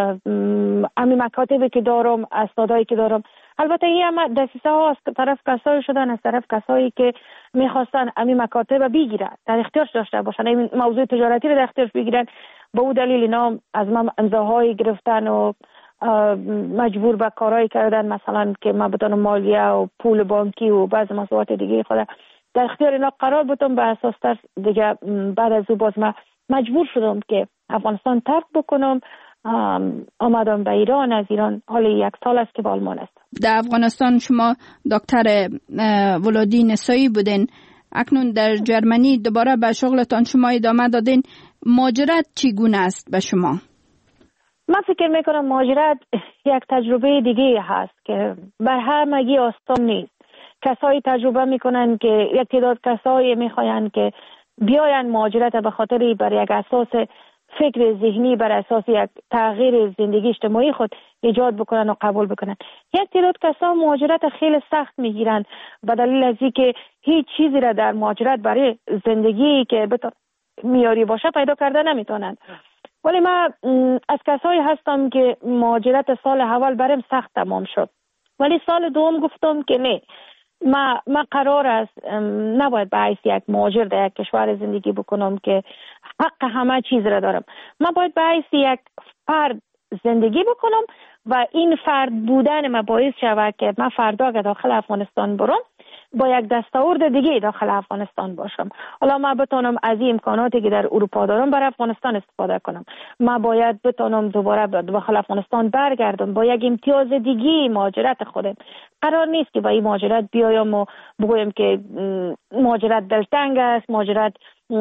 امی مکاتبی که دارم، اسنادایی که دارم، البته این هم دسیسه ها از طرف کسایی شدن، از طرف کسایی که میخواستن امی مکاتب بگیرن، در اختیارش داشته باشن، این موضوع تجارتی رو در اختیارش بگیرن. به اون دلیل اینا از من امضاهایی گرفتن و مجبور به کارهایی کردن، مثلا که من بتونم مالیه و پول بانکی و بعض مسئولیت دیگه خود در اختیار اینا قرار بودم. به اساس تر دیگه بعد از او باز من مجبور شدم که افغانستان ترک بکنم. آمدم به ایران. از ایران حالا 1 سال است که به آلمان است. در افغانستان شما دکتر ولادی نسایی بودین، اکنون در جرمنی دوباره به شغلتان شما ادامه دادین. مهاجرت چگونه است به شما؟ من فکر میکنم مهاجرت یک تجربه دیگه هست که بر همگی آسان نیست. کسایی تجربه میکنن که یک تعداد کسایی میخواین که بیاین مهاجرت به خاطر بر یک اساس فکر ذهنی، بر اساس یک تغییر زندگی اجتماعی خود ایجاد بکنن و قبول بکنن. یک تعداد کسا مهاجرت خیلی سخت میگیرن به دلیل از اینکه هیچ چیزی را در مهاجرت برای زندگی که میاری باشه پیدا کرده نمیتونن. ولی من از کسایی هستم که مهاجرت سال اول برام سخت تمام شد، ولی سال دوم گفتم که نه، من قرار است نباید به حیث یک مهاجر در یک کشور زندگی بکنم که حق همه چیز را دارم. من باید به حیث یک فرد زندگی بکنم و این فرد بودن من باعث شود که من فردا که داخل افغانستان برم با یک دستاورد دیگه داخل افغانستان باشم. حالا من بتونم از این امکاناتی که در اروپا دارم برای افغانستان استفاده کنم. من باید بتونم دوباره داخل افغانستان برگردم با یک امتیاز دیگه مهاجرت خودم. قرار نیست که با این مهاجرت بیایم و بگویم که مهاجرت دلتنگ است، مهاجرت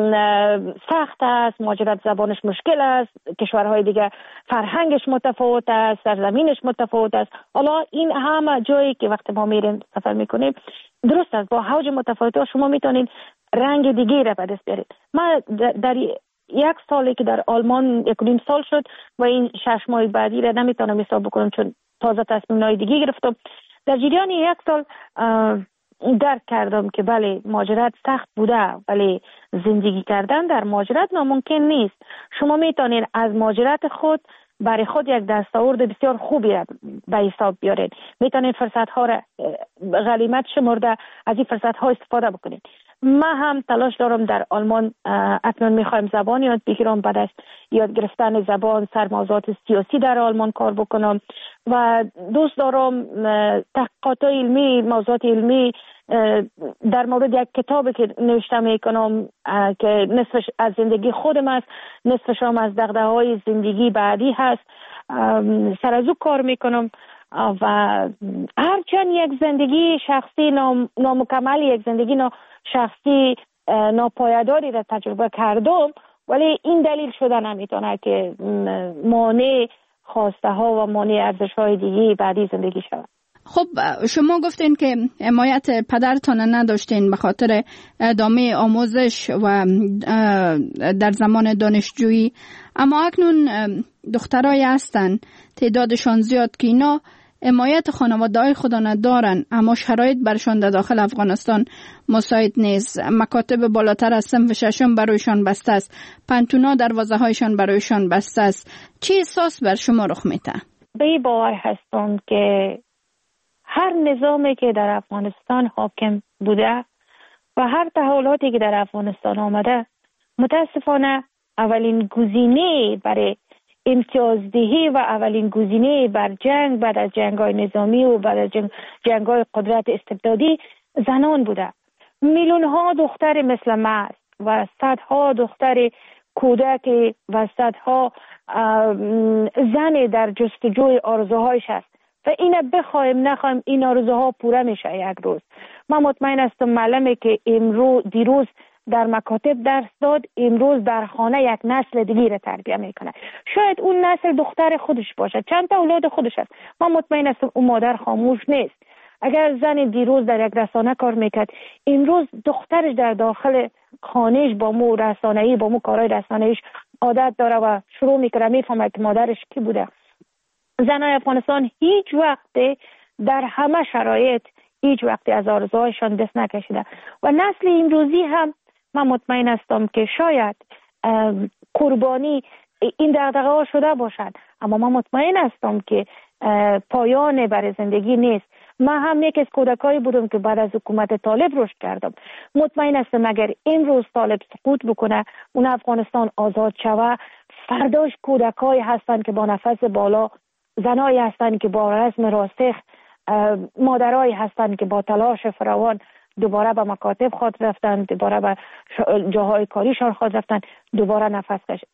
سخت است، مهاجرت زبانش مشکل است، کشورهای دیگه فرهنگش متفاوت است، سرزمینش متفاوت است. حالا این همه جایی که وقتی ما میریم سفر میکنیم درست است، با حوج متفاوت شما میتونید رنگ دیگه را به دست بیارید. من در 1 سالی که در آلمان 1.5 سال شد و این 6 ماه بعدی را نمیتونم حساب بکنم چون تازه تصمیم‌های دیگه گرفتم. در جریان 1 سال درک کردم که بله مهاجرت سخت بوده، ولی زندگی کردن در مهاجرت ناممکن نیست. شما میتونید از مهاجرت خود برای خود یک دستاورد بسیار خوبی را به حساب بیارید. میتونید فرصت ها را غنیمت شمرده از این فرصت ها استفاده بکنید. من هم تلاش دارم در آلمان اکنون میخوایم زبان یاد بگیرم، بعد از یاد گرفتن زبان سر موضوعات سیاسی در آلمان کار بکنم و دوست دارم تحقیقات علمی، موضوعات علمی در مورد یک کتابی که نوشته میکنم که نصفش از زندگی خودم است، نصفش هم از دغدغه‌های زندگی بعدی هست، سر از او کار میکنم و هرچند یک زندگی شخصی نامکمل، یک زندگی شخصی ناپایداری را تجربه کردم، ولی این دلیل شده نمیتونه که مانع خواسته ها و مانع ارزش های دیگه بعدی زندگی شود. خب شما گفتین که حمایت پدرتان نداشتین به خاطر ادامه آموزش و در زمان دانشجویی، اما اکنون دخترای هستن تعدادشان زیاد که اینا حمایت خانواده‌های خود ندارن، اما شرایط برشان در داخل افغانستان مساعد نیست. مکاتب بالاتر از صنف 6 برایشان بسته است، پنتونا دروازه‌هایشان برایشان بسته است. چه احساس بر شما رخ میده؟ به این باور هستم که هر نظامی که در افغانستان حاکم بوده و هر تحولاتی که در افغانستان آمده متاسفانه اولین گزینه برای امتیازدهی و اولین گزینه بر جنگ بعد از جنگ‌های نظامی و بعد از جنگ‌های قدرت استبدادی زنان بوده. میلیون‌ها دختر مثل ما و صدها دختر کودک و صدها زن در جستجوی آرزوهایش است و اینه بخوایم نخوایم این آرزوها پوره میشه یک روز. من مطمئن هستم معلمی که دیروز در مکاتب درس داد امروز در خانه یک نسل دیگه را تربیت میکنه. شاید اون نسل دختر خودش باشه، چند تا اولاد خودش است. من مطمئن هستم اون مادر خاموش نیست. اگر زن دیروز در یک رسانه کار میکرد امروز دخترش در داخل خانهش با مو رسانه‌ای با مو کارهای رسانه‌ایش عادت داره و شروع میکنه میفهمه که مادرش کی بوده. زنای افغانستان هیچ وقت در همه شرایط هیچ وقت از آرزوهایشان دست نکشیده و نسل امروزی هم من مطمئن هستم که شاید قربانی این دغدغه ها شده باشد، اما من مطمئن هستم که پایان برای زندگی نیست. من هم یک از کودکایی بودم که بعد از حکومت طالب رشد کردم. مطمئن هستم اگر امروز طالب سقوط بکنه اون افغانستان آزاد شوه، فرداش کودکایی هستند که با نفس بالا، زنایی هستند که با رزم راسخ، مادرایی هستند که با تلاش فراوان دوباره به مکاتب خود رفتن، دوباره به جاهای کاریشان خود رفتن، دوباره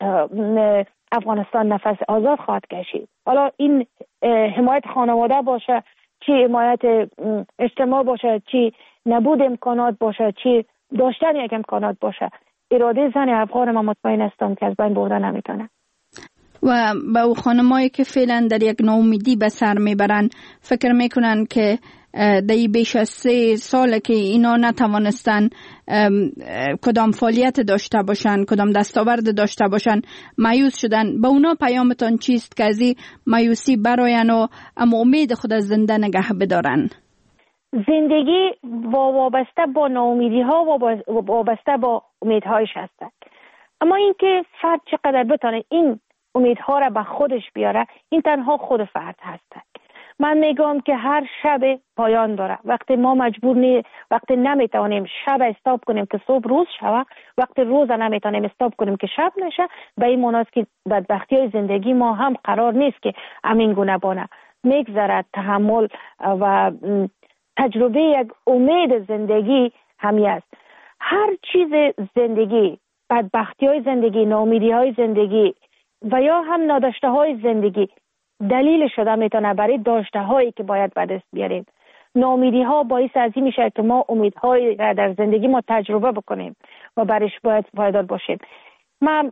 افغانستان نفس آزاد خواهد کشید. حالا این حمایت خانواده باشه، چی حمایت اجتماع باشه، چی نبود امکانات باشه، چی داشتن یک امکانات باشه، اراده زن افغان ما مطمئن هستم که از بین برده نمیتونه. و به او خانمایی که فعلا در یک ناامیدی به سر میبرن فکر میکنن که در بیش از 3 سال که اینا نتوانستن کدام فعالیت داشته باشن، کدام دستاورد داشته باشن، مایوس شدن. به اونا پیامتان چیست که از این مایوسی براین و اما امید خود از زنده نگه بدارن؟ زندگی وابسته با ناامیدی ها و وابسته با امیدهایش هستند، اما اینکه فرد چقدر بتونه این امیدها را به خودش بیاره این تنها خود فرد هست. من میگم که هر شب پایان داره. وقتی ما وقتی نمیتونیم شب استاپ کنیم که صبح روز شوه، وقتی روز نمیتونیم استاپ کنیم که شب نشه، به این معنی است که بدبختی های زندگی ما هم قرار نیست که همین گونه بانه. میگذرد تحمل و تجربه یک امید زندگی همی است. هر چیز زندگی، بدبختی های زندگی، ناامیدی های زندگی و یا هم ناداشته های زندگی دلیل شده میتونه برای داشته هایی که باید به دست بیاریم. ناامیدی ها باعث از این میشه که ما امیدهایی را در زندگی ما تجربه بکنیم و برش باید پایدار باشیم. من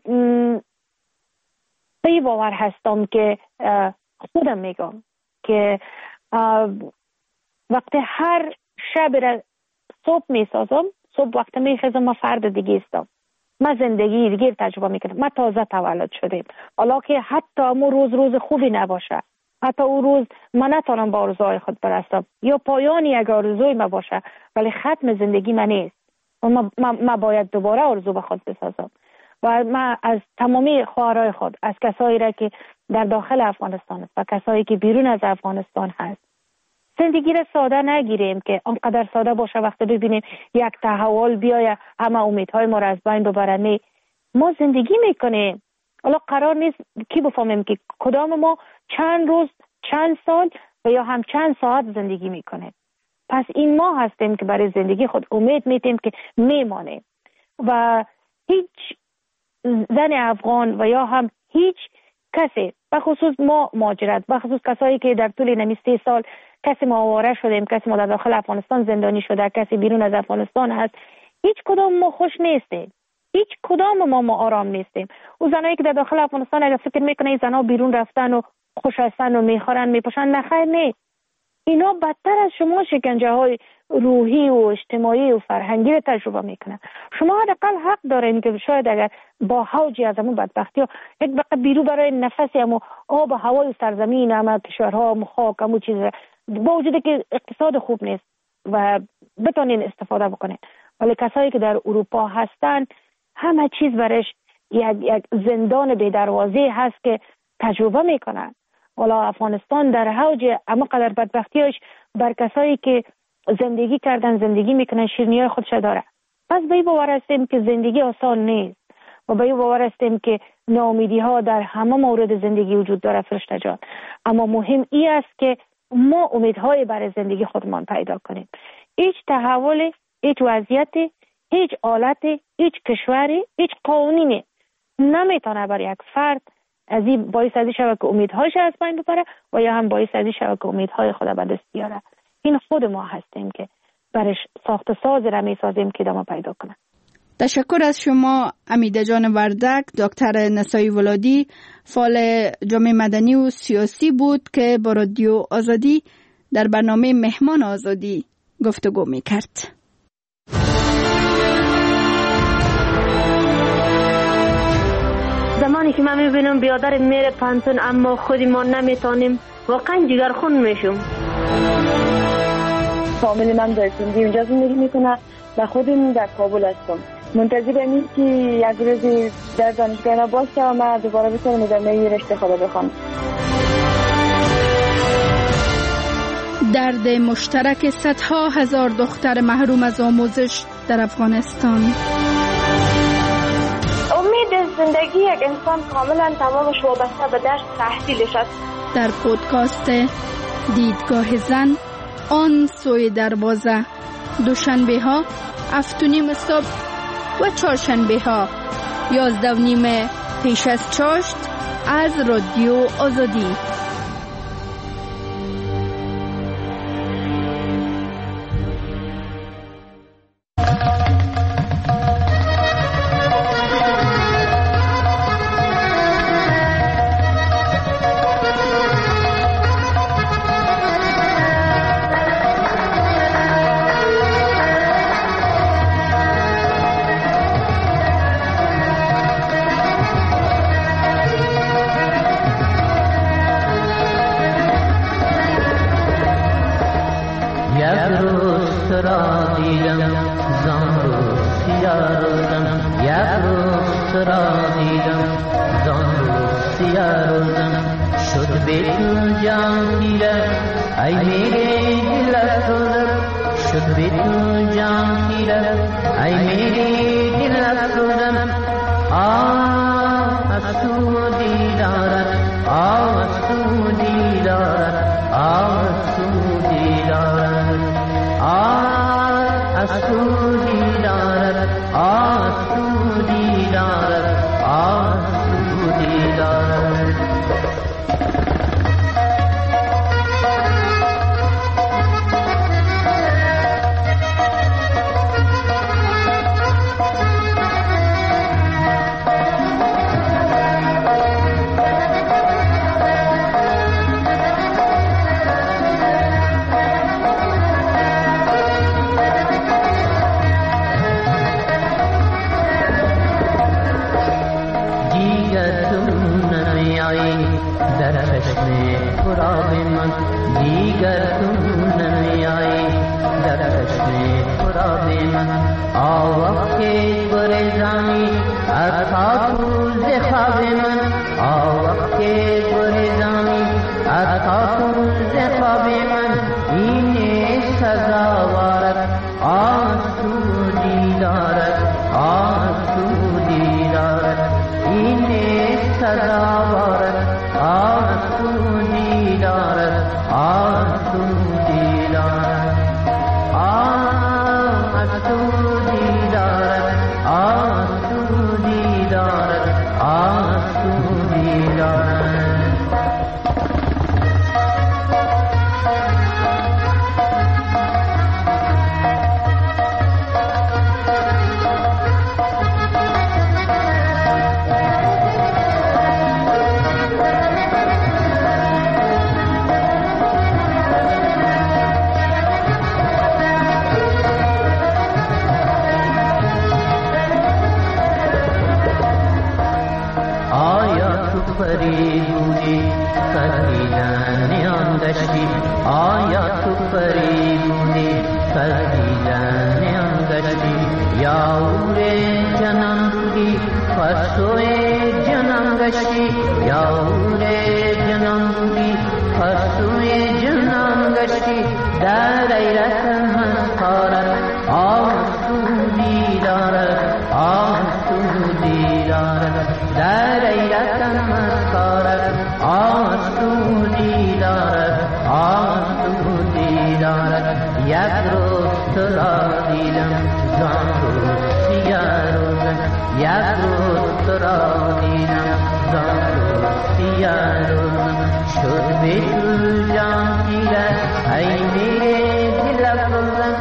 به باور هستم که خودم میگم که وقتی هر شب را صبح میسازم، صبح وقتی میخیزم ما فرد دیگه استم، ما زندگی دیگه تجربه میکنم. ما تازه تولد شدیم، حالا که حتی امو روز خوبی نباشه، حتی اون روز من نتونم با آرزوهای خود برسم یا پایان یک آرزوی ما باشه، ولی ختم زندگی من نیست و ما باید دوباره آرزو به خود بسازم. و من از تمامی خواهرای خود، از کسایی را که در داخل افغانستان است و کسایی که بیرون از افغانستان هست، زندگی را ساده نگیریم که آنقدر ساده باشه وقتی ببینیم یک تحول بیاید همه امیدهای ما را از بین ببره. نه، ما زندگی میکنیم. حالا قرار نیست کی بفهمیم که کدام ما چند روز، چند سال و یا هم چند ساعت زندگی میکنیم. پس این ما هستیم که برای زندگی خود امید میتیم که میمانیم و هیچ زن افغان و یا هم هیچ کسی، بخصوص ما مهاجرت، بخصوص کسایی که در طول نمی 3 سال کسی ما آواره شدیم، کسی ما در داخل افغانستان زندانی شده، کسی بیرون از افغانستان هست، هیچ کدام ما خوش نیستیم، هیچ کدام ما آرام نیستیم. او زنایی که در داخل افغانستان اگر فکر میکنه این زنا بیرون رفتن و خوش هستن و میخورن میپوشن، نخیر نیست. اینا بدتر از شما شکنجه های روحی و اجتماعی و فرهنگی رو تجربه میکنن. شما حداقل حق دارین که شاید اگر با حوجی از همون بدبختی ها یک بقیه بیرو برای نفسی همون آب و هوای سرزمین همه کشورها همون خاک همون چیز با وجود که اقتصاد خوب نیست و بتونین استفاده بکنین، ولی کسایی که در اروپا هستن همه چیز برش یک زندان بی دروازه هست که تجربه میکنن. والا افغانستان در حوج اما قدر بدبختیش بر کسایی که زندگی کردن، زندگی میکنن، شیرینی‌های خودش داره. پس به این باور هستیم که زندگی آسان نیست. و به این باور هستیم که ناامیدی ها در همه مورد زندگی وجود داره فرشته جان، اما مهم این است که ما امیدهای برای زندگی خودمان پیدا کنیم. هیچ تحول، هیچ وضعیت، هیچ حالت، هیچ کشوری، هیچ قانونی نمیتونه برای یک فرد از این باعث ازی شود که امیدهایش از بین ببره و یا هم باعث ازی شود که امیدهای خود به دست بیاره. این خود ما هستیم که برش ساخت ساز را میسازیم که ادامه پیدا کنه. تشکر از شما امیده جان وردک. دکتر نسایی ولادی فعال جامعه مدنی و سیاسی بود که با رادیو آزادی در برنامه مهمان آزادی گفتگو میکرد. زمانی که من میبینم بیادر میره پانتون اما خودی ما نمیتونیم، واقعا جگرخون میشم. فامیلی من در سندی اونجا زندگی میکنه و خودم در کابل هستم. منتظر امید که یک روزی در دانشگاه باشه و من دوباره بتونم ادامه رشته خود بخونم. درد مشترک صدها هزار دختر محروم از آموزش در افغانستان. امید زندگی یک انسان کاملا تمامش وابسته به درس تحصیلش است. در پودکاست دیدگاه زن آن سوی دروازه، دوشنبه ها 7:30 صبح و چهارشنبه ها 11:30 پیش از چاشت از رادیو آزادی. آسودی دارد دوستی شد به تو جان گیره ای میره دل افروزم